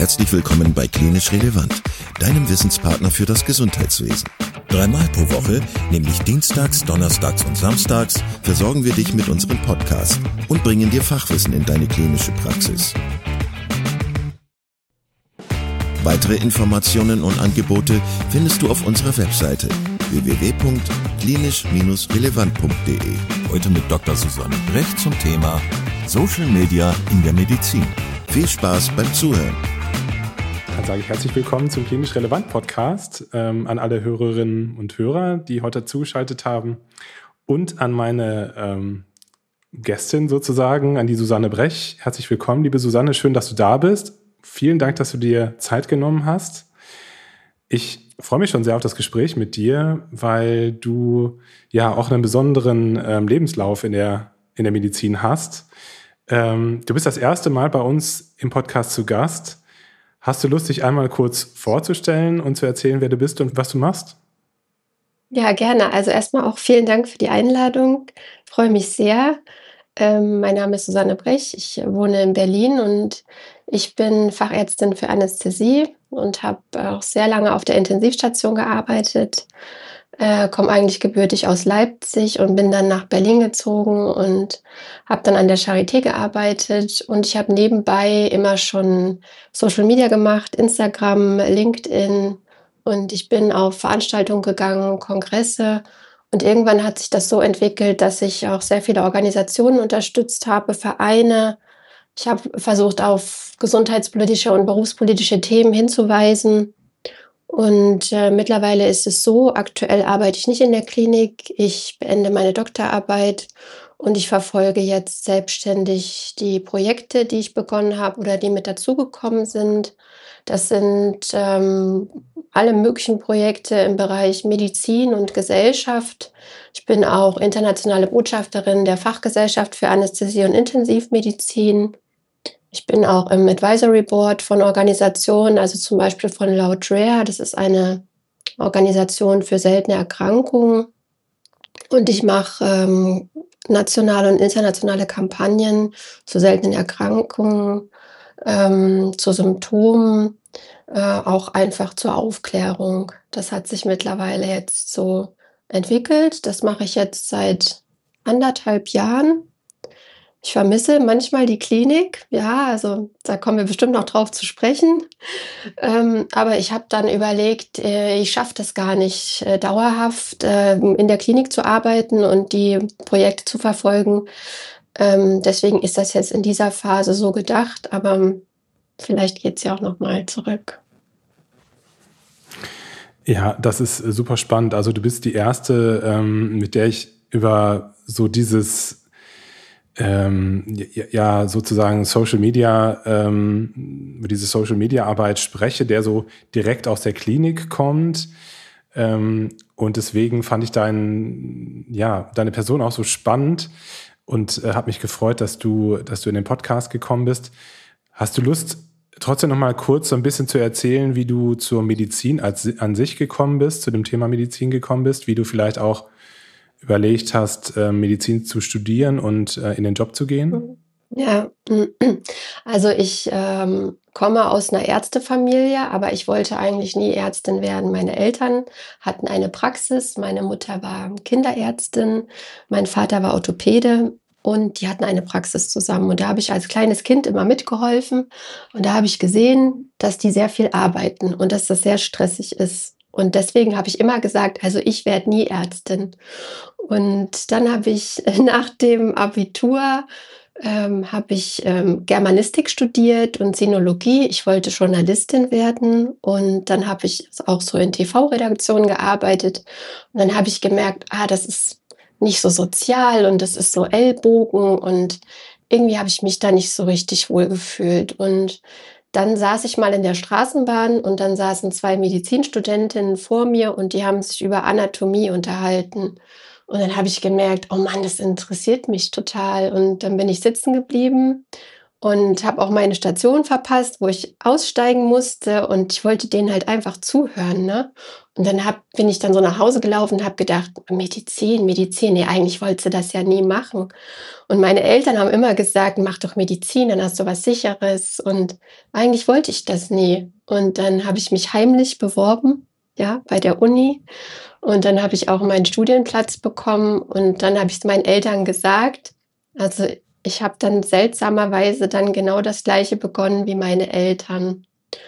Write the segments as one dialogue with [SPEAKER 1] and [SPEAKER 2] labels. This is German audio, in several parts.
[SPEAKER 1] Herzlich willkommen bei Klinisch Relevant, deinem Wissenspartner für das Gesundheitswesen. 3-mal pro Woche, nämlich dienstags, donnerstags und samstags, versorgen wir dich mit unserem Podcast und bringen dir Fachwissen in deine klinische Praxis. Weitere Informationen und Angebote findest du auf unserer Webseite www.klinisch-relevant.de. Heute mit Dr. Susanne Brecht zum Thema Social Media in der Medizin. Viel Spaß beim Zuhören.
[SPEAKER 2] Dann sage ich herzlich willkommen zum Klinisch Relevant Podcast an alle Hörerinnen und Hörer, die heute zugeschaltet haben, und an meine Gästin sozusagen, an die Susanne Brecht. Herzlich willkommen, liebe Susanne, schön, dass du da bist. Vielen Dank, dass du dir Zeit genommen hast. Ich freue mich schon sehr auf das Gespräch mit dir, weil du ja auch einen besonderen Lebenslauf in der Medizin hast. Du bist das erste Mal bei uns im Podcast zu Gast. Hast du Lust, dich einmal kurz vorzustellen und zu erzählen, wer du bist und was du machst?
[SPEAKER 3] Ja, gerne. Also erstmal auch vielen Dank für die Einladung. Ich freue mich sehr. Mein Name ist Susanne Brecht. Ich wohne in Berlin und ich bin Fachärztin für Anästhesie und habe auch sehr lange auf der Intensivstation gearbeitet. Komme eigentlich gebürtig aus Leipzig und bin dann nach Berlin gezogen und habe dann an der Charité gearbeitet. Und ich habe nebenbei immer schon Social Media gemacht, Instagram, LinkedIn. Und ich bin auf Veranstaltungen gegangen, Kongresse. Und irgendwann hat sich das so entwickelt, dass ich auch sehr viele Organisationen unterstützt habe, Vereine. Ich habe versucht, auf gesundheitspolitische und berufspolitische Themen hinzuweisen. Und mittlerweile ist es so, aktuell arbeite ich nicht in der Klinik. Ich beende meine Doktorarbeit und ich verfolge jetzt selbstständig die Projekte, die ich begonnen habe oder die mit dazugekommen sind. Das sind alle möglichen Projekte im Bereich Medizin und Gesellschaft. Ich bin auch internationale Botschafterin der Fachgesellschaft für Anästhesie und Intensivmedizin. Ich bin auch im Advisory Board von Organisationen, also zum Beispiel von Loud Rare. Das ist eine Organisation für seltene Erkrankungen. Und ich mache nationale und internationale Kampagnen zu seltenen Erkrankungen, zu Symptomen, auch einfach zur Aufklärung. Das hat sich mittlerweile jetzt so entwickelt. Das mache ich jetzt seit 1,5 Jahren. Ich vermisse manchmal die Klinik, ja, also da kommen wir bestimmt noch drauf zu sprechen. Aber ich habe dann überlegt, ich schaffe das gar nicht, dauerhaft in der Klinik zu arbeiten und die Projekte zu verfolgen. Deswegen ist das jetzt in dieser Phase so gedacht, aber vielleicht geht es ja auch nochmal zurück.
[SPEAKER 2] Ja, das ist super spannend. Also du bist die Erste, mit der ich über so dieses sozusagen Social Media, über diese Social Media Arbeit spreche, der so direkt aus der Klinik kommt. Und deswegen fand ich deine Person auch so spannend und habe mich gefreut, dass du in den Podcast gekommen bist. Hast du Lust, trotzdem noch mal kurz so ein bisschen zu erzählen, wie du zur Medizin an sich gekommen bist, zu dem Thema Medizin gekommen bist, wie du vielleicht auch überlegt hast, Medizin zu studieren und in den Job zu gehen?
[SPEAKER 3] Ja, also ich komme aus einer Ärztefamilie, aber ich wollte eigentlich nie Ärztin werden. Meine Eltern hatten eine Praxis, meine Mutter war Kinderärztin, mein Vater war Orthopäde und die hatten eine Praxis zusammen. Und da habe ich als kleines Kind immer mitgeholfen und da habe ich gesehen, dass die sehr viel arbeiten und dass das sehr stressig ist. Und deswegen habe ich immer gesagt, also ich werde nie Ärztin. Und dann habe ich nach dem Abitur Germanistik studiert und Sinologie. Ich wollte Journalistin werden und dann habe ich auch so in TV-Redaktionen gearbeitet. Und dann habe ich gemerkt, das ist nicht so sozial und das ist so Ellbogen und irgendwie habe ich mich da nicht so richtig wohl gefühlt. Und dann saß ich mal in der Straßenbahn und dann saßen 2 Medizinstudentinnen vor mir und die haben sich über Anatomie unterhalten. Und dann habe ich gemerkt, oh Mann, das interessiert mich total. Und dann bin ich sitzen geblieben und habe auch meine Station verpasst, wo ich aussteigen musste und ich wollte denen halt einfach zuhören, ne? Und dann bin ich dann so nach Hause gelaufen und habe gedacht, Medizin, Medizin, nee, eigentlich wollte sie das ja nie machen. Und meine Eltern haben immer gesagt, mach doch Medizin, dann hast du was Sicheres. Und eigentlich wollte ich das nie. Und dann habe ich mich heimlich beworben, ja, bei der Uni. Und dann habe ich auch meinen Studienplatz bekommen. Und dann habe ich es meinen Eltern gesagt. Also ich habe dann seltsamerweise dann genau das Gleiche begonnen wie meine Eltern.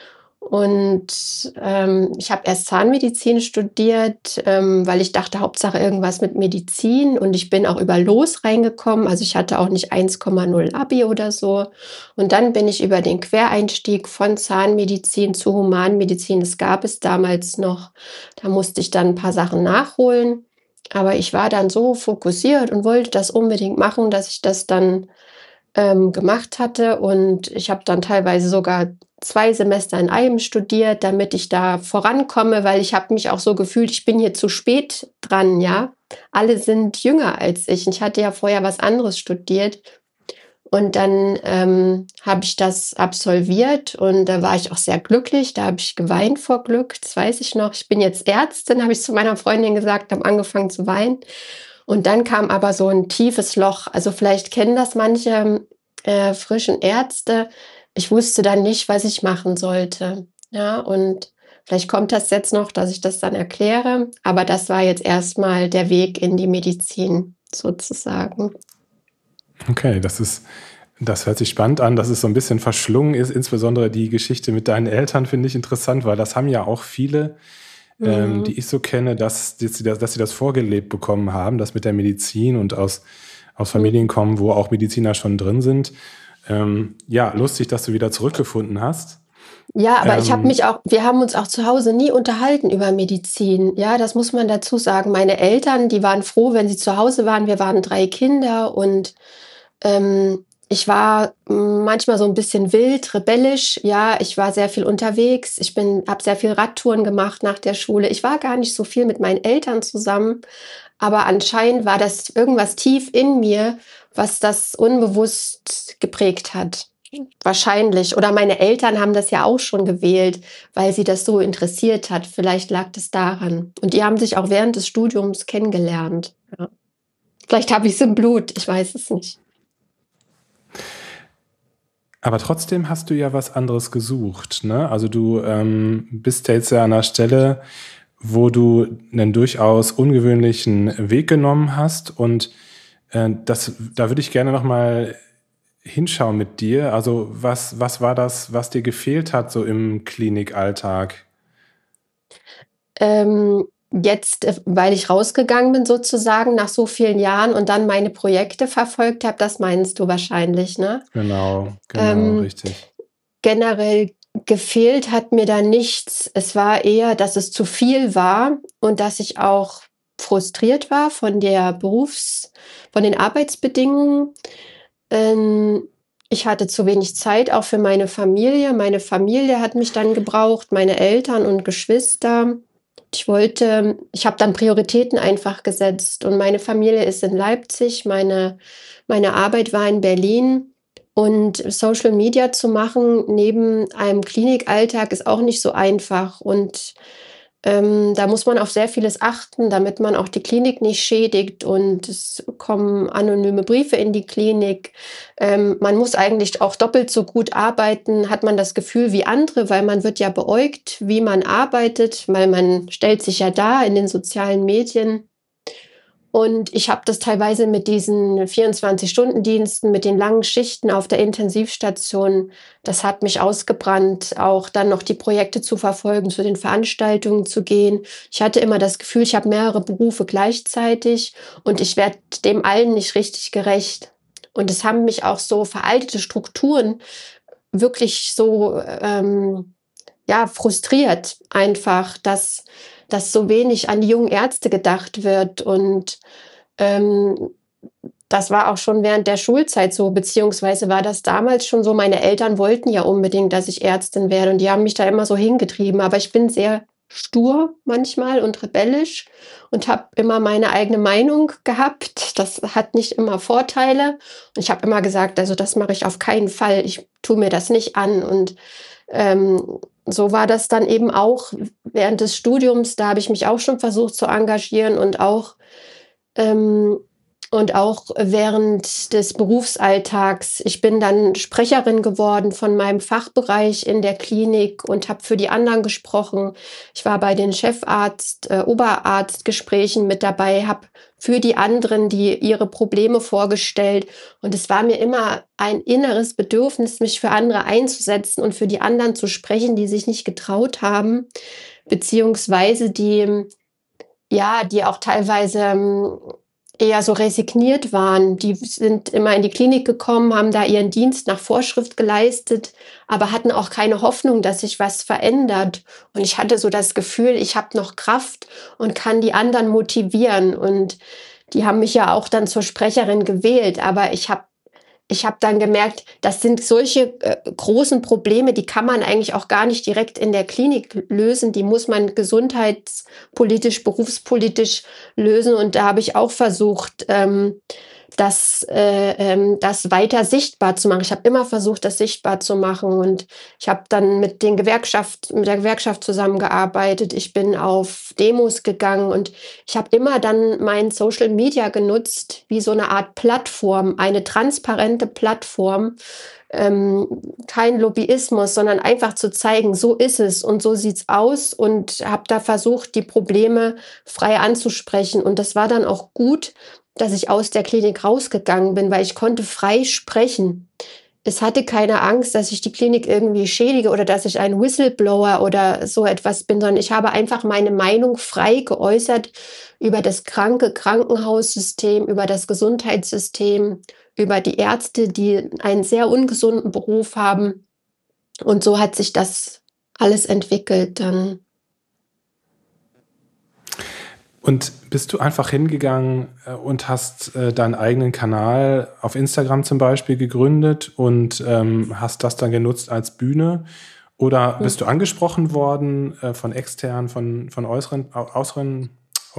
[SPEAKER 3] Und ich habe erst Zahnmedizin studiert, weil ich dachte, Hauptsache irgendwas mit Medizin. Und ich bin auch über Los reingekommen. Also ich hatte auch nicht 1,0 Abi oder so. Und dann bin ich über den Quereinstieg von Zahnmedizin zu Humanmedizin. Das gab es damals noch. Da musste ich dann ein paar Sachen nachholen. Aber ich war dann so fokussiert und wollte das unbedingt machen, dass ich das dann gemacht hatte. Und ich habe dann teilweise sogar 2 Semester in einem studiert, damit ich da vorankomme, weil ich habe mich auch so gefühlt, ich bin hier zu spät dran, ja. Alle sind jünger als ich. Ich hatte ja vorher was anderes studiert. Und dann habe ich das absolviert und da war ich auch sehr glücklich. Da habe ich geweint vor Glück, das weiß ich noch. Ich bin jetzt Ärztin, habe ich zu meiner Freundin gesagt, habe angefangen zu weinen. Und dann kam aber so ein tiefes Loch. Also vielleicht kennen das manche frischen Ärzte. Ich wusste dann nicht, was ich machen sollte. Ja, und vielleicht kommt das jetzt noch, dass ich das dann erkläre. Aber das war jetzt erstmal der Weg in die Medizin sozusagen.
[SPEAKER 2] Okay, das hört sich spannend an, dass es so ein bisschen verschlungen ist. Insbesondere die Geschichte mit deinen Eltern finde ich interessant, weil das haben ja auch viele, die ich so kenne, dass sie das vorgelebt bekommen haben, das mit der Medizin und aus Familien kommen, wo auch Mediziner schon drin sind. Ja, lustig, dass du wieder zurückgefunden hast.
[SPEAKER 3] Ja, aber wir haben uns auch zu Hause nie unterhalten über Medizin. Ja, das muss man dazu sagen. Meine Eltern, die waren froh, wenn sie zu Hause waren. Wir waren 3 Kinder und ich war manchmal so ein bisschen wild, rebellisch. Ja, ich war sehr viel unterwegs. Habe sehr viel Radtouren gemacht nach der Schule. Ich war gar nicht so viel mit meinen Eltern zusammen. Aber anscheinend war das irgendwas tief in mir, was das unbewusst geprägt hat. Wahrscheinlich. Oder meine Eltern haben das ja auch schon gewählt, weil sie das so interessiert hat. Vielleicht lag das daran. Und die haben sich auch während des Studiums kennengelernt. Ja. Vielleicht habe ich es im Blut, ich weiß es nicht.
[SPEAKER 2] Aber trotzdem hast du ja was anderes gesucht, ne? Also du bist jetzt ja an einer Stelle, wo du einen durchaus ungewöhnlichen Weg genommen hast und da würde ich gerne nochmal hinschauen mit dir. Also was war das, was dir gefehlt hat so im Klinikalltag?
[SPEAKER 3] Jetzt, weil ich rausgegangen bin sozusagen nach so vielen Jahren und dann meine Projekte verfolgt habe, das meinst du wahrscheinlich, ne?
[SPEAKER 2] Genau, richtig.
[SPEAKER 3] Generell gefehlt hat mir da nichts. Es war eher, dass es zu viel war und dass ich auch frustriert war von den Arbeitsbedingungen. Ich hatte zu wenig Zeit auch für meine Familie. Meine Familie hat mich dann gebraucht, meine Eltern und Geschwister. Ich habe dann Prioritäten einfach gesetzt und meine Familie ist in Leipzig, meine Arbeit war in Berlin. Und Social Media zu machen neben einem Klinikalltag ist auch nicht so einfach. Und da muss man auf sehr vieles achten, damit man auch die Klinik nicht schädigt. Und es kommen anonyme Briefe in die Klinik. Man muss eigentlich auch doppelt so gut arbeiten, hat man das Gefühl wie andere, weil man wird ja beäugt, wie man arbeitet, weil man stellt sich ja dar in den sozialen Medien. Und ich habe das teilweise mit diesen 24-Stunden-Diensten, mit den langen Schichten auf der Intensivstation, das hat mich ausgebrannt, auch dann noch die Projekte zu verfolgen, zu den Veranstaltungen zu gehen. Ich hatte immer das Gefühl, ich habe mehrere Berufe gleichzeitig und ich werde dem allen nicht richtig gerecht. Und es haben mich auch so veraltete Strukturen wirklich so frustriert einfach, dass so wenig an die jungen Ärzte gedacht wird. Und das war auch schon während der Schulzeit so, beziehungsweise war das damals schon so. Meine Eltern wollten ja unbedingt, dass ich Ärztin werde und die haben mich da immer so hingetrieben. Aber ich bin sehr stur manchmal und rebellisch und habe immer meine eigene Meinung gehabt. Das hat nicht immer Vorteile. Und ich habe immer gesagt, also das mache ich auf keinen Fall. Ich tue mir das nicht an. Und so war das dann eben auch während des Studiums. Da habe ich mich auch schon versucht zu engagieren ähm, und auch während des Berufsalltags. Ich bin dann Sprecherin geworden von meinem Fachbereich in der Klinik und habe für die anderen gesprochen. Ich war bei den Oberarztgesprächen mit dabei, habe für die anderen ihre Probleme vorgestellt. Und es war mir immer ein inneres Bedürfnis, mich für andere einzusetzen und für die anderen zu sprechen, die sich nicht getraut haben, beziehungsweise die auch teilweise eher so resigniert waren. Die sind immer in die Klinik gekommen, haben da ihren Dienst nach Vorschrift geleistet, aber hatten auch keine Hoffnung, dass sich was verändert. Und ich hatte so das Gefühl, ich habe noch Kraft und kann die anderen motivieren. Und die haben mich ja auch dann zur Sprecherin gewählt, aber ich habe dann gemerkt, das sind solche großen Probleme, die kann man eigentlich auch gar nicht direkt in der Klinik lösen. Die muss man gesundheitspolitisch, berufspolitisch lösen. Und da habe ich auch versucht, das weiter sichtbar zu machen. Ich habe immer versucht, das sichtbar zu machen. Und ich habe dann mit der Gewerkschaft zusammengearbeitet. Ich bin auf Demos gegangen und ich habe immer dann mein Social Media genutzt, wie so eine Art Plattform, eine transparente Plattform. Kein Lobbyismus, sondern einfach zu zeigen, so ist es und so sieht's aus, und habe da versucht, die Probleme frei anzusprechen. Und das war dann auch gut, dass ich aus der Klinik rausgegangen bin, weil ich konnte frei sprechen. Es hatte keine Angst, dass ich die Klinik irgendwie schädige oder dass ich ein Whistleblower oder so etwas bin, sondern ich habe einfach meine Meinung frei geäußert über das kranke Krankenhaussystem, über das Gesundheitssystem, über die Ärzte, die einen sehr ungesunden Beruf haben. Und so hat sich das alles entwickelt dann.
[SPEAKER 2] Und bist du einfach hingegangen und hast deinen eigenen Kanal auf Instagram zum Beispiel gegründet und hast das dann genutzt als Bühne? Oder bist du angesprochen worden von externen, von äußeren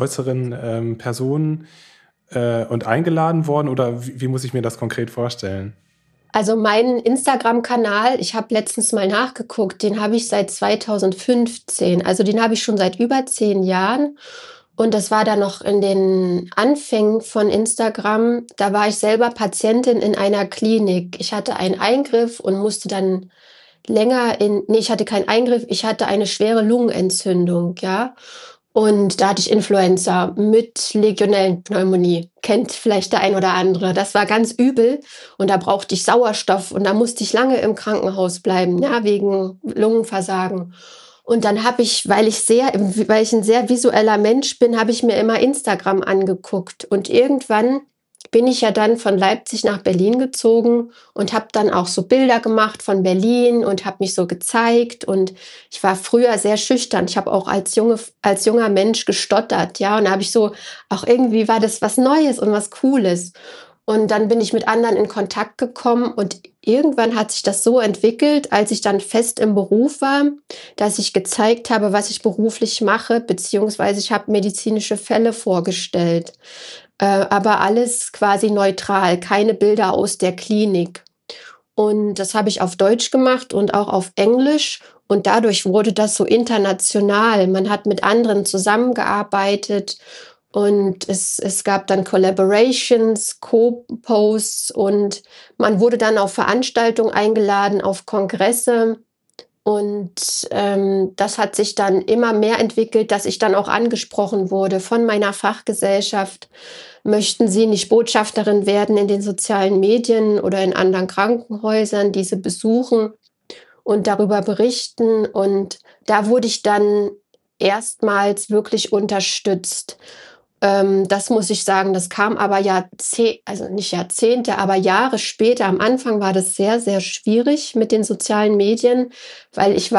[SPEAKER 2] Personen und eingeladen worden? Oder wie muss ich mir das konkret vorstellen?
[SPEAKER 3] Also meinen Instagram-Kanal, ich habe letztens mal nachgeguckt, den habe ich seit 2015. Also den habe ich schon seit über 10 Jahren. Und das war dann noch in den Anfängen von Instagram. Da war ich selber Patientin in einer Klinik. Ich hatte einen Eingriff und musste dann ich hatte keinen Eingriff, ich hatte eine schwere Lungenentzündung, ja. Und da hatte ich Influenza mit Legionellenpneumonie. Kennt vielleicht der ein oder andere. Das war ganz übel. Und da brauchte ich Sauerstoff. Und da musste ich lange im Krankenhaus bleiben, ja, wegen Lungenversagen. Und dann habe ich, weil ich ein sehr visueller Mensch bin, habe ich mir immer Instagram angeguckt. Und irgendwann bin ich ja dann von Leipzig nach Berlin gezogen und habe dann auch so Bilder gemacht von Berlin und habe mich so gezeigt. Und ich war früher sehr schüchtern. Ich habe auch als junger Mensch gestottert, ja. Und da habe ich so, auch irgendwie war das was Neues und was Cooles. Und dann bin ich mit anderen in Kontakt gekommen und irgendwann hat sich das so entwickelt, als ich dann fest im Beruf war, dass ich gezeigt habe, was ich beruflich mache, beziehungsweise ich habe medizinische Fälle vorgestellt. Aber alles quasi neutral, keine Bilder aus der Klinik. Und das habe ich auf Deutsch gemacht und auch auf Englisch. Und dadurch wurde das so international. Man hat mit anderen zusammengearbeitet. Und es gab dann Collaborations, Co-Posts und man wurde dann auf Veranstaltungen eingeladen, auf Kongresse. Und das hat sich dann immer mehr entwickelt, dass ich dann auch angesprochen wurde von meiner Fachgesellschaft. Möchten Sie nicht Botschafterin werden in den sozialen Medien oder in anderen Krankenhäusern, diese besuchen und darüber berichten? Und da wurde ich dann erstmals wirklich unterstützt. Das muss ich sagen, das kam aber nicht Jahrzehnte, aber Jahre später. Am Anfang war das sehr, sehr schwierig mit den sozialen Medien, weil ich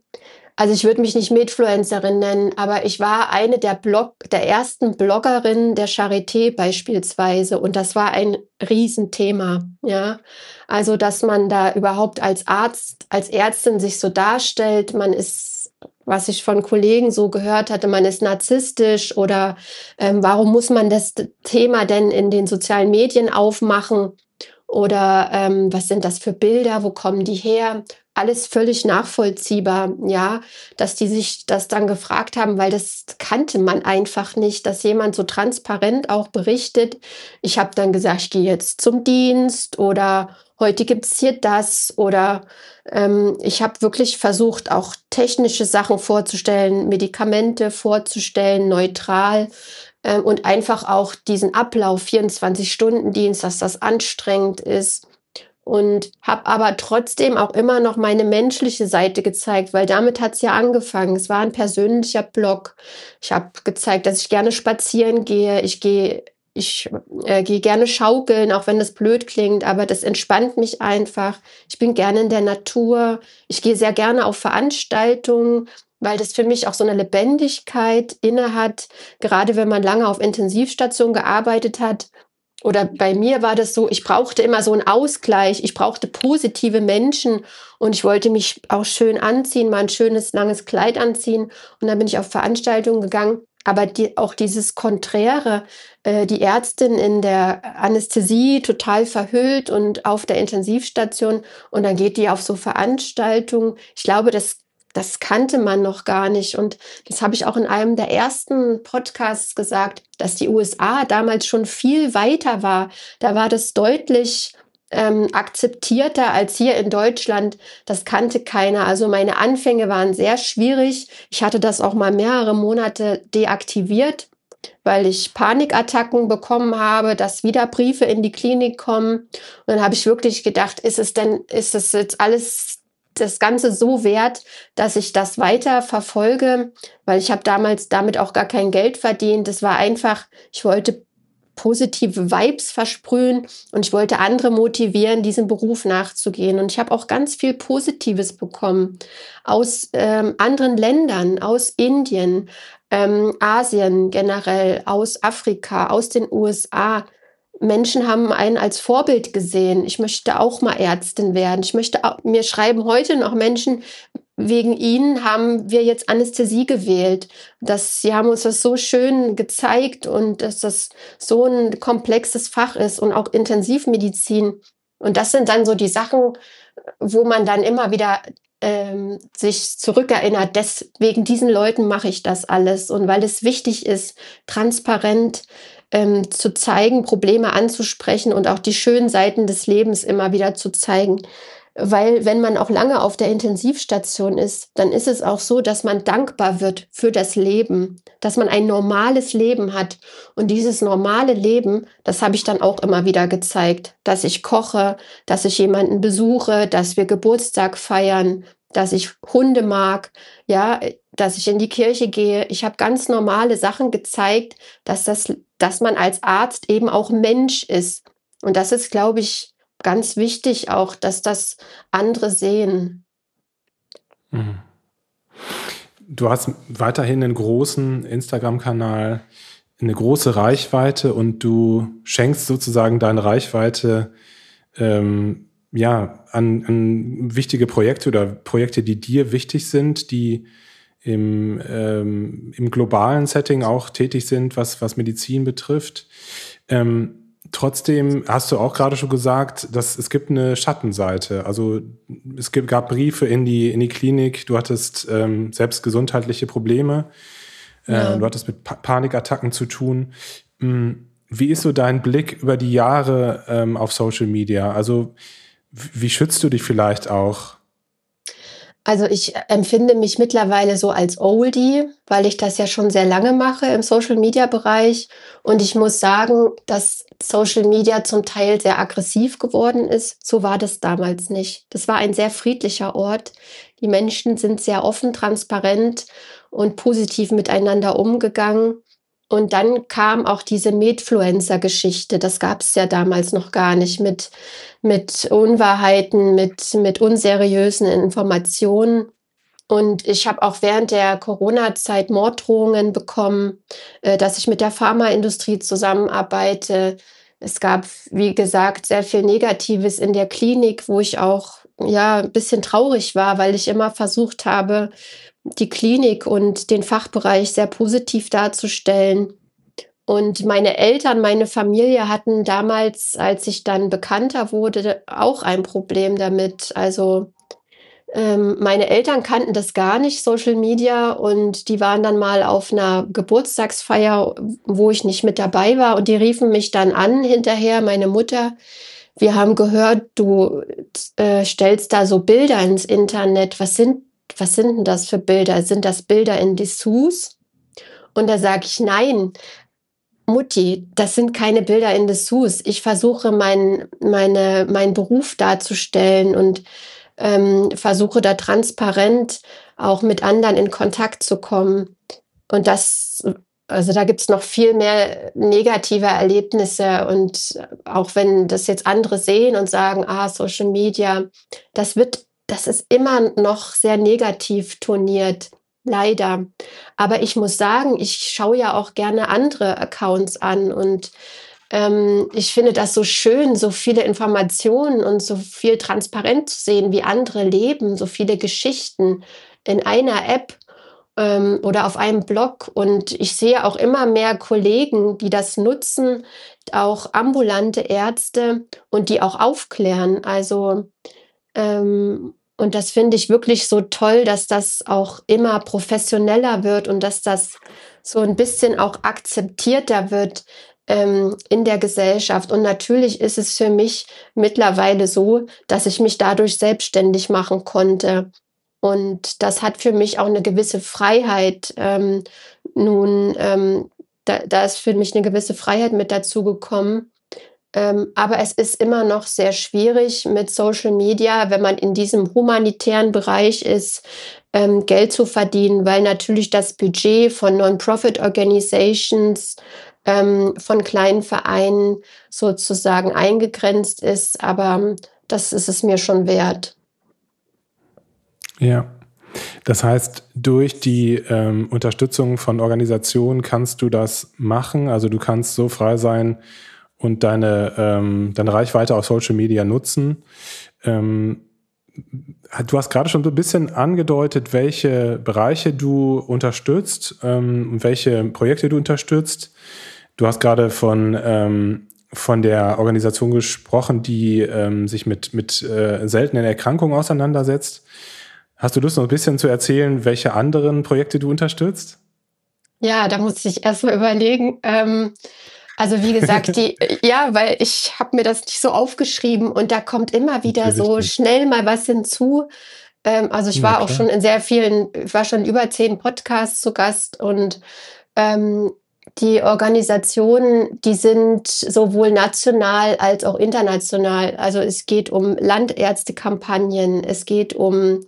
[SPEAKER 3] würde mich nicht Medfluencerin nennen, aber ich war eine der ersten Bloggerinnen der Charité beispielsweise, und das war ein Riesenthema, ja. Also, dass man da überhaupt als Arzt, als Ärztin sich so darstellt, man ist was ich von Kollegen so gehört hatte, man ist narzisstisch oder warum muss man das Thema denn in den sozialen Medien aufmachen? Oder was sind das für Bilder? Wo kommen die her? Alles völlig nachvollziehbar, ja, dass die sich das dann gefragt haben, weil das kannte man einfach nicht, dass jemand so transparent auch berichtet. Ich habe dann gesagt, ich gehe jetzt zum Dienst oder heute gibt's hier das oder ich habe wirklich versucht, auch technische Sachen vorzustellen, Medikamente vorzustellen, neutral. Und einfach auch diesen Ablauf, 24-Stunden-Dienst, dass das anstrengend ist. Und habe aber trotzdem auch immer noch meine menschliche Seite gezeigt, weil damit hat es ja angefangen. Es war ein persönlicher Blog. Ich habe gezeigt, dass ich gerne spazieren gehe. Ich gehe gerne schaukeln, auch wenn das blöd klingt, aber das entspannt mich einfach. Ich bin gerne in der Natur. Ich gehe sehr gerne auf Veranstaltungen, weil das für mich auch so eine Lebendigkeit innehat, gerade wenn man lange auf Intensivstation gearbeitet hat. Oder bei mir war das so, ich brauchte immer so einen Ausgleich, ich brauchte positive Menschen und ich wollte mich auch schön anziehen, mal ein schönes, langes Kleid anziehen und dann bin ich auf Veranstaltungen gegangen. Aber auch dieses Konträre, die Ärztin in der Anästhesie total verhüllt und auf der Intensivstation und dann geht die auf so Veranstaltungen. Ich glaube, das kannte man noch gar nicht. Und das habe ich auch in einem der ersten Podcasts gesagt, dass die USA damals schon viel weiter war. Da war das deutlich akzeptierter als hier in Deutschland. Das kannte keiner. Also meine Anfänge waren sehr schwierig. Ich hatte das auch mal mehrere Monate deaktiviert, weil ich Panikattacken bekommen habe, dass wieder Briefe in die Klinik kommen. Und dann habe ich wirklich gedacht, ist es jetzt alles das Ganze so wert, dass ich das weiter verfolge, weil ich habe damals damit auch gar kein Geld verdient. Es war einfach, ich wollte positive Vibes versprühen und ich wollte andere motivieren, diesem Beruf nachzugehen. Und ich habe auch ganz viel Positives bekommen aus anderen Ländern, aus Indien, Asien generell, aus Afrika, aus den USA. Menschen haben einen als Vorbild gesehen. Ich möchte auch mal Ärztin werden. Mir schreiben heute noch Menschen, wegen Ihnen haben wir jetzt Anästhesie gewählt. Sie haben uns das so schön gezeigt und dass das so ein komplexes Fach ist und auch Intensivmedizin. Und das sind dann so die Sachen, wo man dann immer wieder sich zurückerinnert, wegen diesen Leuten mache ich das alles. Und weil es wichtig ist, transparent zu zeigen, Probleme anzusprechen und auch die schönen Seiten des Lebens immer wieder zu zeigen. Weil wenn man auch lange auf der Intensivstation ist, dann ist es auch so, dass man dankbar wird für das Leben, dass man ein normales Leben hat. Und dieses normale Leben, das habe ich dann auch immer wieder gezeigt, dass ich koche, dass ich jemanden besuche, dass wir Geburtstag feiern, dass ich Hunde mag, ja, dass ich in die Kirche gehe. Ich habe ganz normale Sachen gezeigt, dass man als Arzt eben auch Mensch ist. Und das ist, glaube ich, ganz wichtig auch, dass das andere sehen.
[SPEAKER 2] Du hast weiterhin einen großen Instagram-Kanal, eine große Reichweite und du schenkst sozusagen deine Reichweite an wichtige Projekte oder Projekte, die dir wichtig sind, die im globalen Setting auch tätig sind, was Medizin betrifft. Trotzdem hast du auch gerade schon gesagt, dass es gibt eine Schattenseite. Also gab Briefe in die Klinik, du hattest selbst gesundheitliche Probleme,
[SPEAKER 3] Ja.
[SPEAKER 2] du hattest mit Panikattacken zu tun. Wie ist so dein Blick über die Jahre auf Social Media? Also wie schützt du dich vielleicht auch?
[SPEAKER 3] Also ich empfinde mich mittlerweile so als Oldie, weil ich das ja schon sehr lange mache im Social-Media-Bereich. Und ich muss sagen, dass Social Media zum Teil sehr aggressiv geworden ist. So war das damals nicht. Das war ein sehr friedlicher Ort. Die Menschen sind sehr offen, transparent und positiv miteinander umgegangen. Und dann kam auch diese Medfluencer-Geschichte. Das gab es ja damals noch gar nicht mit Unwahrheiten, mit unseriösen Informationen. Und ich habe auch während der Corona-Zeit Morddrohungen bekommen, dass ich mit der Pharmaindustrie zusammenarbeite. Es gab, wie gesagt, sehr viel Negatives in der Klinik, wo ich auch ein bisschen traurig war, weil ich immer versucht habe, die Klinik und den Fachbereich sehr positiv darzustellen. Und meine Eltern, meine Familie hatten damals, als ich dann bekannter wurde, auch ein Problem damit. Also meine Eltern kannten das gar nicht, Social Media, und die waren dann mal auf einer Geburtstagsfeier, wo ich nicht mit dabei war, und die riefen mich dann an hinterher, meine Mutter: Wir haben gehört, du stellst da so Bilder ins Internet. Was sind denn das für Bilder? Sind das Bilder in Dessous? Und da sage ich: Nein, Mutti, das sind keine Bilder in Dessous. Ich versuche meinen Beruf darzustellen und versuche da transparent auch mit anderen in Kontakt zu kommen. Und also da gibt's noch viel mehr negative Erlebnisse. Und auch wenn das jetzt andere sehen und sagen, Social Media, das ist immer noch sehr negativ toniert. Leider. Aber ich muss sagen, ich schaue ja auch gerne andere Accounts an, und ich finde das so schön, so viele Informationen und so viel transparent zu sehen, wie andere leben, so viele Geschichten in einer App oder auf einem Blog. Und ich sehe auch immer mehr Kollegen, die das nutzen, auch ambulante Ärzte, und die auch aufklären. Also und das finde ich wirklich so toll, dass das auch immer professioneller wird und dass das so ein bisschen auch akzeptierter wird in der Gesellschaft. Und natürlich ist es für mich mittlerweile so, dass ich mich dadurch selbstständig machen konnte. Und das hat für mich auch eine gewisse Freiheit. Da ist für mich eine gewisse Freiheit mit dazu gekommen. Aber es ist immer noch sehr schwierig mit Social Media, wenn man in diesem humanitären Bereich ist, Geld zu verdienen, weil natürlich das Budget von Non-Profit-Organizations, von kleinen Vereinen sozusagen eingegrenzt ist. Aber das ist es mir schon wert.
[SPEAKER 2] Ja, das heißt, durch die Unterstützung von Organisationen kannst du das machen. Also du kannst so frei sein und deine Reichweite auf Social Media nutzen. Du hast gerade schon so ein bisschen angedeutet, welche Bereiche du unterstützt, welche Projekte du unterstützt. Du hast gerade von der Organisation gesprochen, die sich mit seltenen Erkrankungen auseinandersetzt. Hast du Lust, noch ein bisschen zu erzählen, welche anderen Projekte du unterstützt?
[SPEAKER 3] Ja, da muss ich erst mal überlegen. Also wie gesagt, weil ich habe mir das nicht so aufgeschrieben, und da kommt immer wieder so schnell mal was hinzu. Also ich war auch schon in ich war schon in über 10 Podcasts zu Gast, und die Organisationen, die sind sowohl national als auch international. Also es geht um Landärztekampagnen, es geht um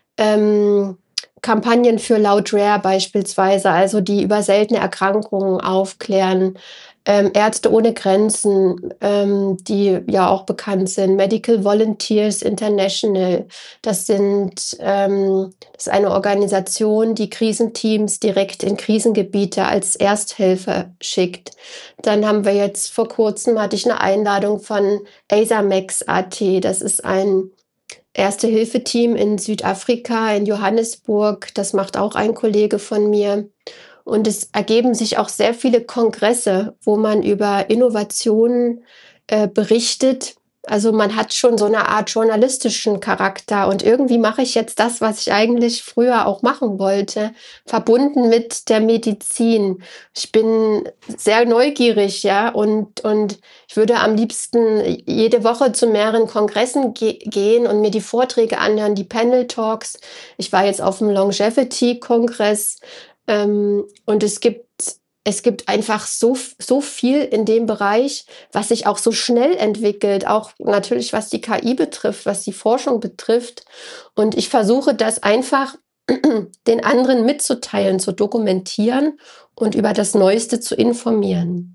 [SPEAKER 3] Kampagnen für Loud Rare beispielsweise, also die über seltene Erkrankungen aufklären. Ärzte ohne Grenzen, die ja auch bekannt sind, Medical Volunteers International, das ist eine Organisation, die Krisenteams direkt in Krisengebiete als Ersthelfer schickt. Dann haben wir jetzt vor kurzem, hatte ich eine Einladung von ASAMEX.at, das ist ein Erste-Hilfe-Team in Südafrika, in Johannesburg, das macht auch ein Kollege von mir. Und es ergeben sich auch sehr viele Kongresse, wo man über Innovationen berichtet. Also man hat schon so eine Art journalistischen Charakter. Und irgendwie mache ich jetzt das, was ich eigentlich früher auch machen wollte, verbunden mit der Medizin. Ich bin sehr neugierig, ja, und ich würde am liebsten jede Woche zu mehreren Kongressen gehen und mir die Vorträge anhören, die Panel Talks. Ich war jetzt auf dem Longevity-Kongress. Und es gibt einfach so viel in dem Bereich, was sich auch so schnell entwickelt, auch natürlich was die KI betrifft, was die Forschung betrifft. Und ich versuche das einfach den anderen mitzuteilen, zu dokumentieren und über das Neueste zu informieren.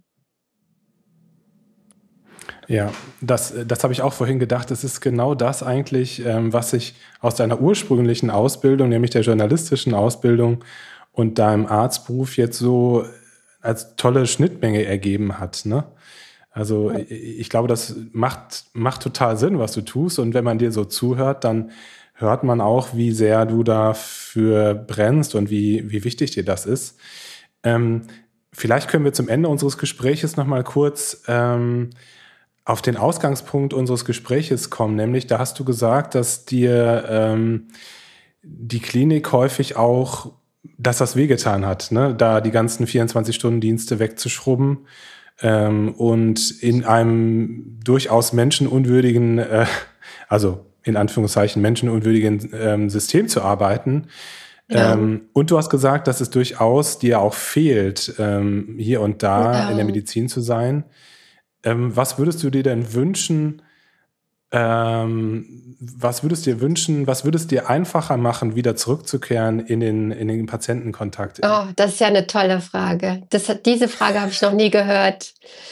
[SPEAKER 2] Ja, das habe ich auch vorhin gedacht. Es ist genau das eigentlich, was sich aus deiner ursprünglichen Ausbildung, nämlich der journalistischen Ausbildung, und deinem Arztberuf jetzt so als tolle Schnittmenge ergeben hat, ne? Also ich glaube, das macht total Sinn, was du tust. Und wenn man dir so zuhört, dann hört man auch, wie sehr du dafür brennst und wie wichtig dir das ist. Vielleicht können wir zum Ende unseres Gespräches noch mal kurz auf den Ausgangspunkt unseres Gespräches kommen. Nämlich, da hast du gesagt, dass dir die Klinik häufig auch, dass das wehgetan hat, ne? Da die ganzen 24-Stunden-Dienste wegzuschrubben und in einem durchaus menschenunwürdigen, also in Anführungszeichen menschenunwürdigen System zu arbeiten.
[SPEAKER 3] Ja.
[SPEAKER 2] Und du hast gesagt, dass es durchaus dir auch fehlt, hier und da in der Medizin zu sein. Was würdest du dir denn wünschen? Was würdest du dir wünschen? Was würde es dir einfacher machen, wieder zurückzukehren in den Patientenkontakt?
[SPEAKER 3] Oh, das ist ja eine tolle Frage. Diese Frage habe ich noch nie gehört.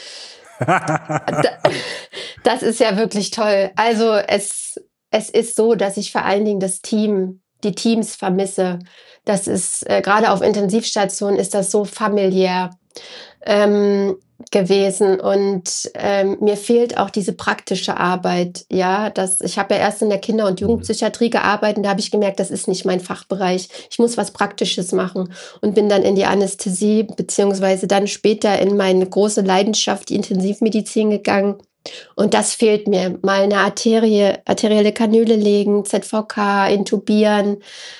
[SPEAKER 3] Das ist ja wirklich toll. Also es ist so, dass ich vor allen Dingen die Teams vermisse. Das ist, gerade auf Intensivstationen ist das so familiär gewesen und mir fehlt auch diese praktische Arbeit. Ja, ich habe ja erst in der Kinder- und Jugendpsychiatrie gearbeitet und da habe ich gemerkt, das ist nicht mein Fachbereich. Ich muss was Praktisches machen und bin dann in die Anästhesie beziehungsweise dann später in meine große Leidenschaft, die Intensivmedizin gegangen. Und das fehlt mir. Mal eine arterielle Kanüle legen, ZVK, intubieren,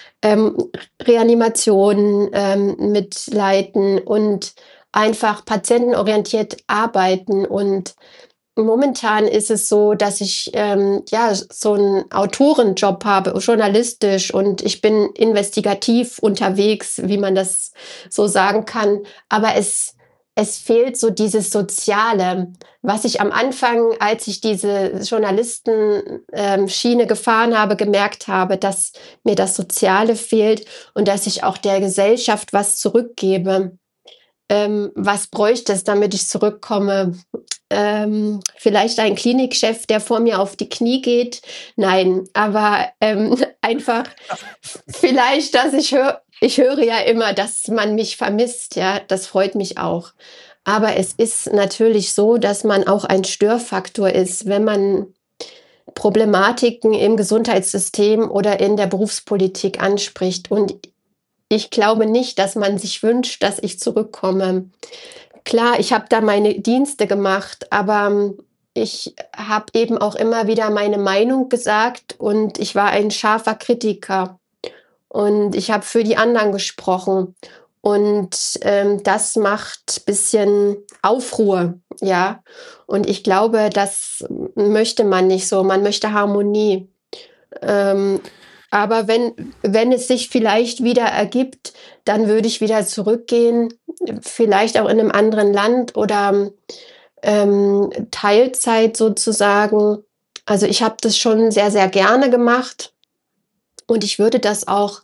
[SPEAKER 3] Reanimation mitleiten und einfach patientenorientiert arbeiten. Und momentan ist es so, dass ich so einen Autorenjob habe, journalistisch, und ich bin investigativ unterwegs, wie man das so sagen kann. Aber es fehlt so dieses Soziale, was ich am Anfang, als ich diese Journalisten-Schiene gefahren habe, gemerkt habe, dass mir das Soziale fehlt und dass ich auch der Gesellschaft was zurückgebe. Was bräuchte es, damit ich zurückkomme? Vielleicht ein Klinikchef, der vor mir auf die Knie geht? Nein, aber einfach vielleicht, dass ich höre ja immer, dass man mich vermisst, ja, das freut mich auch. Aber es ist natürlich so, dass man auch ein Störfaktor ist, wenn man Problematiken im Gesundheitssystem oder in der Berufspolitik anspricht. Und ich glaube nicht, dass man sich wünscht, dass ich zurückkomme. Klar, ich habe da meine Dienste gemacht, aber ich habe eben auch immer wieder meine Meinung gesagt und ich war ein scharfer Kritiker und ich habe für die anderen gesprochen und das macht ein bisschen Aufruhr, ja. Und ich glaube, das möchte man nicht so. Man möchte Harmonie. Aber wenn es sich vielleicht wieder ergibt, dann würde ich wieder zurückgehen, vielleicht auch in einem anderen Land oder Teilzeit sozusagen. Also ich habe das schon sehr, sehr gerne gemacht und ich würde das auch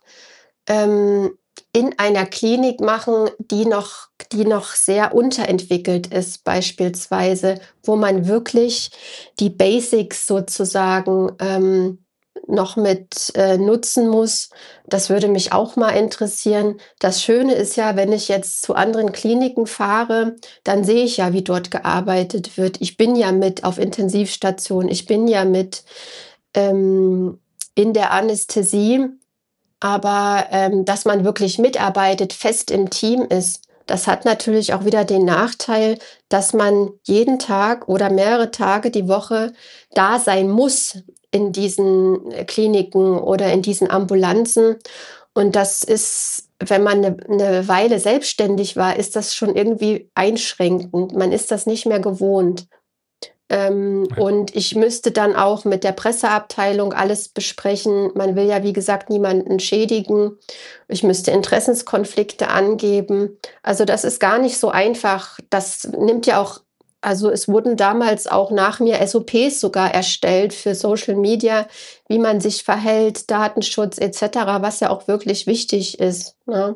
[SPEAKER 3] in einer Klinik machen, die noch sehr unterentwickelt ist, beispielsweise, wo man wirklich die Basics sozusagen noch mit nutzen muss. Das würde mich auch mal interessieren. Das Schöne ist ja, wenn ich jetzt zu anderen Kliniken fahre, dann sehe ich ja, wie dort gearbeitet wird. Ich bin ja mit auf Intensivstation, ich bin ja mit in der Anästhesie, aber dass man wirklich mitarbeitet, fest im Team ist, das hat natürlich auch wieder den Nachteil, dass man jeden Tag oder mehrere Tage die Woche da sein muss in diesen Kliniken oder in diesen Ambulanzen. Und das ist, wenn man eine Weile selbstständig war, ist das schon irgendwie einschränkend. Man ist das nicht mehr gewohnt. Und ich müsste dann auch mit der Presseabteilung alles besprechen. Man will ja, wie gesagt, niemanden schädigen. Ich müsste Interessenskonflikte angeben. Also das ist gar nicht so einfach. Das nimmt ja auch, also es wurden damals auch nach mir SOPs sogar erstellt für Social Media, wie man sich verhält, Datenschutz etc., was ja auch wirklich wichtig ist, ne?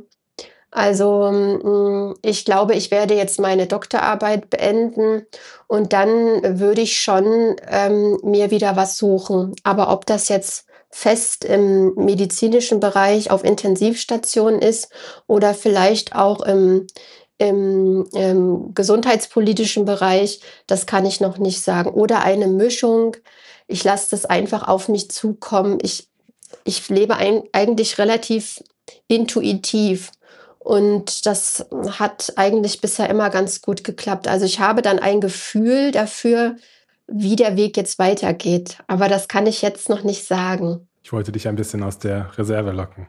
[SPEAKER 3] Also ich glaube, ich werde jetzt meine Doktorarbeit beenden und dann würde ich schon mir wieder was suchen. Aber ob das jetzt fest im medizinischen Bereich auf Intensivstation ist oder vielleicht auch im gesundheitspolitischen Bereich, das kann ich noch nicht sagen. Oder eine Mischung. Ich lasse das einfach auf mich zukommen. ich lebe eigentlich relativ intuitiv. Und das hat eigentlich bisher immer ganz gut geklappt. Also ich habe dann ein Gefühl dafür, wie der Weg jetzt weitergeht. Aber das kann ich jetzt noch nicht sagen.
[SPEAKER 2] Ich wollte dich ein bisschen aus der Reserve locken.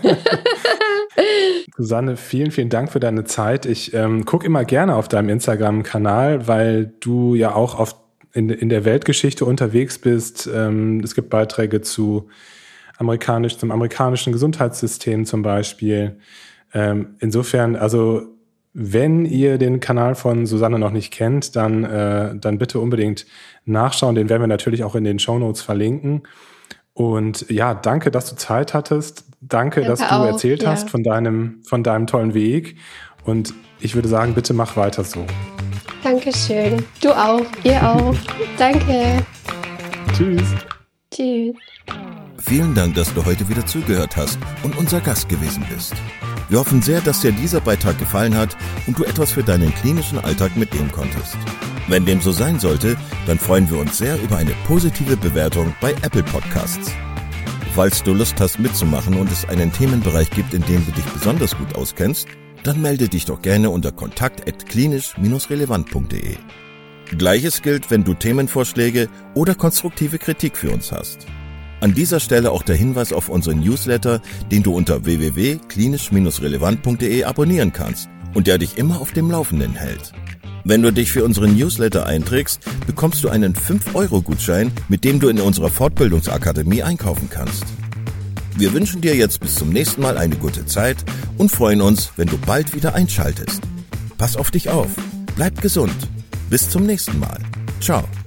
[SPEAKER 2] Susanne, vielen, vielen Dank für deine Zeit. Ich gucke immer gerne auf deinem Instagram-Kanal, weil du ja auch oft in der Weltgeschichte unterwegs bist. Es gibt Beiträge zum amerikanischen Gesundheitssystem zum Beispiel. Insofern, also wenn ihr den Kanal von Susanne noch nicht kennt, dann bitte unbedingt nachschauen. Den werden wir natürlich auch in den Shownotes verlinken. Und ja, danke, dass du Zeit hattest. Danke, dass du erzählt hast von deinem tollen Weg. Und ich würde sagen, bitte mach weiter so.
[SPEAKER 3] Dankeschön. Du auch. Ihr auch. Danke.
[SPEAKER 2] Tschüss.
[SPEAKER 3] Tschüss.
[SPEAKER 1] Vielen Dank, dass du heute wieder zugehört hast und unser Gast gewesen bist. Wir hoffen sehr, dass dir dieser Beitrag gefallen hat und du etwas für deinen klinischen Alltag mitnehmen konntest. Wenn dem so sein sollte, dann freuen wir uns sehr über eine positive Bewertung bei Apple Podcasts. Falls du Lust hast mitzumachen und es einen Themenbereich gibt, in dem du dich besonders gut auskennst, dann melde dich doch gerne unter kontakt@klinisch-relevant.de. Gleiches gilt, wenn du Themenvorschläge oder konstruktive Kritik für uns hast. An dieser Stelle auch der Hinweis auf unseren Newsletter, den du unter www.klinisch-relevant.de abonnieren kannst und der dich immer auf dem Laufenden hält. Wenn du dich für unseren Newsletter einträgst, bekommst du einen 5-Euro-Gutschein, mit dem du in unserer Fortbildungsakademie einkaufen kannst. Wir wünschen dir jetzt bis zum nächsten Mal eine gute Zeit und freuen uns, wenn du bald wieder einschaltest. Pass auf dich auf, bleib gesund. Bis zum nächsten Mal. Ciao.